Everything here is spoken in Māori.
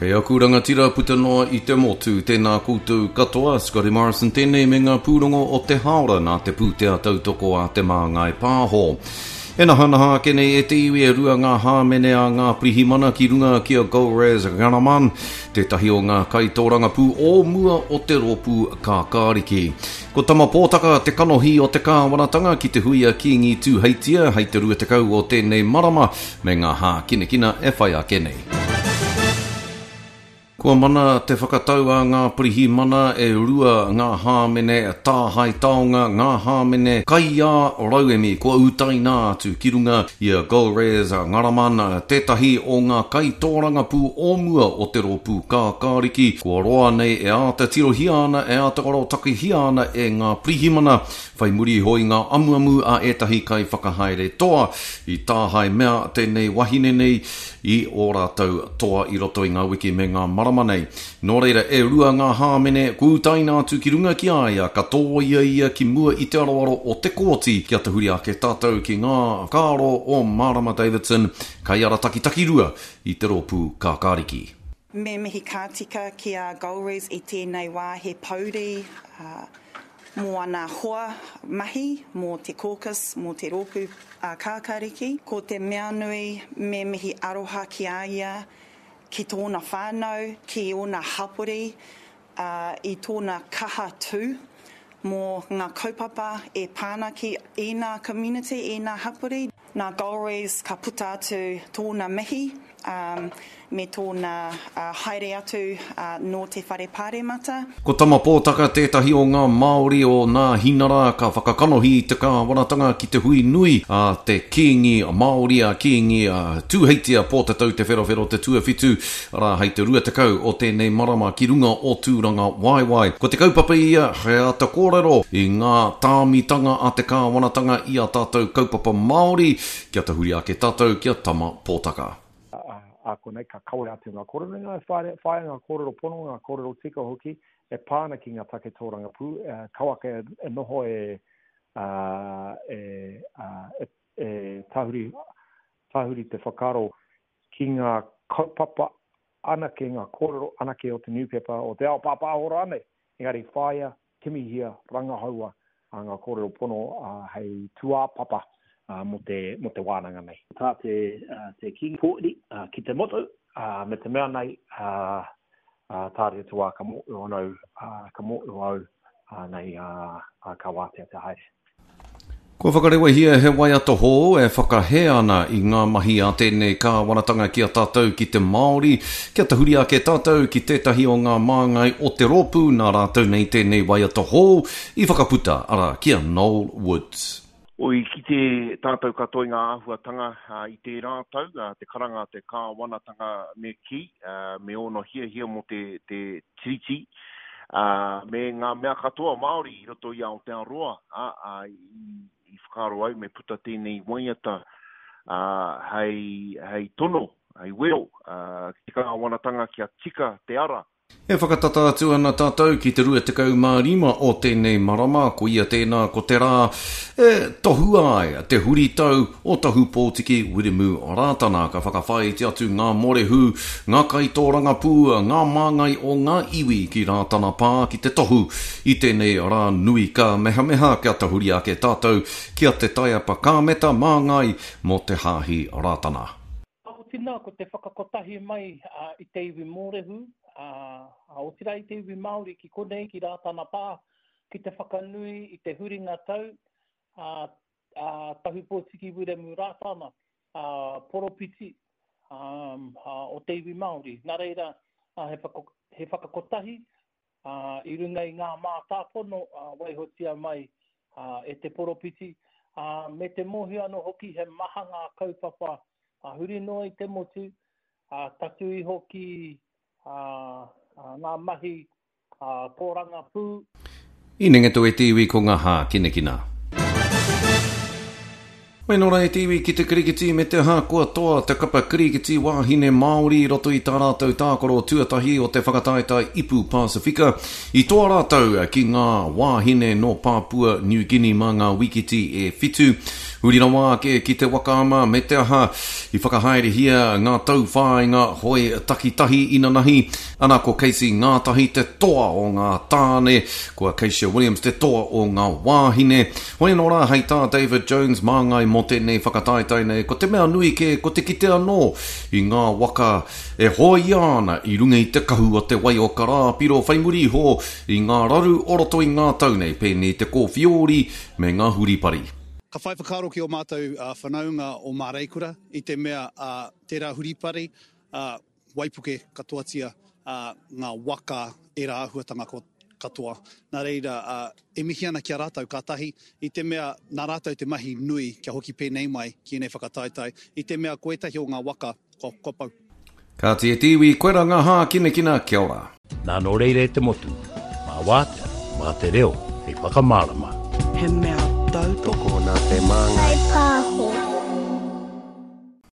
Kei aku rangatira putanoa I te motu, tēnā koutou katoa, Scotty Morrison tēnei me ngā pūrongo o te haora nā te pūtea tautoko a te māngai pāho. E naha kenei e te iwi e rua ngā hāmene a ngā prihimana ki runga ki a Golrez Ganaman, tētahi o ngā kaitōranga pū o mua o te ropu kākāriki. Ko tama pōtaka te kanohi o te kāwanatanga ki te hui a Kiingi Tūheitia, hei te rua te kau o tēnei marama, me ngā hā kinekina e whai a kenei. Kua mana te whakatau a ngā prihi mana e rua ngā hāmene tāhai taonga, ngā hāmene kai a rauemi, kua utaina atu ki runga I a Golrez Ngaraman, tētahi o ngā kai tōranga pū o mua o te ropu kākāriki, kua roa nei e a te tirohia ana, e a te oro takihia ana e ngā prihi mana, whai muri hoi ngā amuamu a etahi kai whakahaere toa, I tāhai mea tēnei wahine nei, I o rātou toa I roto I ngā wiki me ngā maramanei. Nō reira e rua ngā hāmene kūtaina atu ki runga ki aia, ka tōia ia ki mua I te aroaro o te kōti, ki ata huri ake tātou ki ngā kāro o Marama Davidson, kai ara taki rua I te ropu kākāriki. Me mihi kātika ki a Golrez I tēnei wā he pauri, mō ana hoa mahi, mō te caucus, mō te ropu kākāriki. Ko te mea nui me mihi aroha ki aia, ki tōna whānau, ki ona hapori, I tōna kaha tū, mō ngā kaupapa e pāna ki ēnā community, ēnā hapori. Nā Golrez ka puta atu tōna mihi, me tōna haere atu no te whare pāremata. Ko tama pōtaka tētahi o ngā Māori o ngā hinara ka whakakanohi I te kāwanatanga ki te hui nui a te Kiingi Māori a Kiingi Tūheitia pōtatau te wherawhero te tuawhitu ara hei te rua te kau o tēnei marama ki runga o tūranga waiwai. Ko te kaupapa ia he ata kōrero I ngā tāmitanga a te kāwanatanga I a tātou kaupapa Māori kia te huri ake tātou kia tama pōtaka. A konei ka kaure atu ngā kōrero, ngā whae ngā kōrero pono, ngā kōrero tika hoki, e pāna ki ngā take tōranga pū, kawaka e noho tahuri te whakaro ki ngā kaupapa anake ngā kōrero, anake o te newspaper, o te ao pāpāhora ane, engari whaia, kimihia, rangahaua, ngā kōrero pono, hei tua papa. Mo te wānanga nei. Tā te King Pōri ki te motu, me te mea nei, tāre tua ka mōu anau, ka mōu au nei ka wātea te haere. Kua whakarewa hia he wai ato hō e whakahe ana I ngā mahi a tēnei kāwanatanga ki a tātou ki te Māori, kia te huri ake tātou ki tētahi o ngā māngai o te ropu nā rātou nei tēnei wai ato hō I whakaputa ara kia Noel Woods. Oi, ki te tātou katoa ngā ahuatanga I te rātau, te karanga, te kāwanatanga me ki, me ono hia mo te tiriti, me ngā mea katoa Māori I roto I Aotearoa, I whakaro au me puta tēnei waiata, hei tono, hei weo, ki kāwanatanga kia tika te ara. E whakatata atu ana tātou ki te rua te kau mārima o tēnei marama, ko ia tēnā ko te rā, tohu ai, te huri tau o tahu pōtiki Wiremu o rātana, ka whakawhai te atu ngā morehu, ngā kaitōranga pūa, ngā māngai o ngā iwi ki rātana pā ki te tohu, I tēnei rā nui ka meha kia te huri ake tātou, kia te taiapa kāmeta māngai mo te hāhi rātana. Ako tina ko te whakakotahi mai I te iwi morehu, o tira I te iwi Māori ki konei ki rātana pā, ki te whakanui I te huringa tau, tahu pōtiki Wiremu rātana, poropiti o te iwi Māori. Nā reira, he whakakotahi, I runga I ngā mātāpono, waihotia mai e te poropiti, me te mohi ano hoki he maha ngā kaupapa, huri noa I te motu, tatu I hoki, ngā mahi tōranga pū. I nengeto e tiwi ko ngā hā kinekina. Mai nora e tiwi ki te kirikiti me te hākua toa te kapa kirikiti wāhine Māori roto I tā rātou tākoro tuatahi o te whakataetai Ipu Pasifika. I tō rātou ki ngā wāhine no Papua New Guinea mā ngā wikiti e whitu. Urira wā ki te wakaama me te aha I whakahaere hia ngā tauwhai ngā hoi takitahi ina nahi. Ana ko Casey Ngātahi te toa o ngā tāne. Ko Acacia Williams te toa o ngā wāhine. Hoi anō rā hei tā David Jones māngai mo tēnei whakataitai nei. Ko te mea nui ko te kite anō I ngā waka e hoi ana I runga I te kahu o te wai o karā. Piro whaimuri ho I ngā raru oroto I ngā taunei pēni te kōwhiori me ngā huripari. Ka whai whakaro ki o mātou whanaunga o Māreikura I te mea tērā huripari, waipuke katoatia ngā waka e rā ahuatanga katoa. Nā reira, e mihi ana kia rātou kātahi, I te mea nā rātou te mahi nui kia hoki pēnei mai ki nei whakataitai. I te mea koetahi o ngā waka ko pau. Ka tia tiwi, koe rā ngā hā kina kia ora. Nā no reire te motu, mā wātea, mā te reo, hei whakamārama. He mea tau toko nā te māngai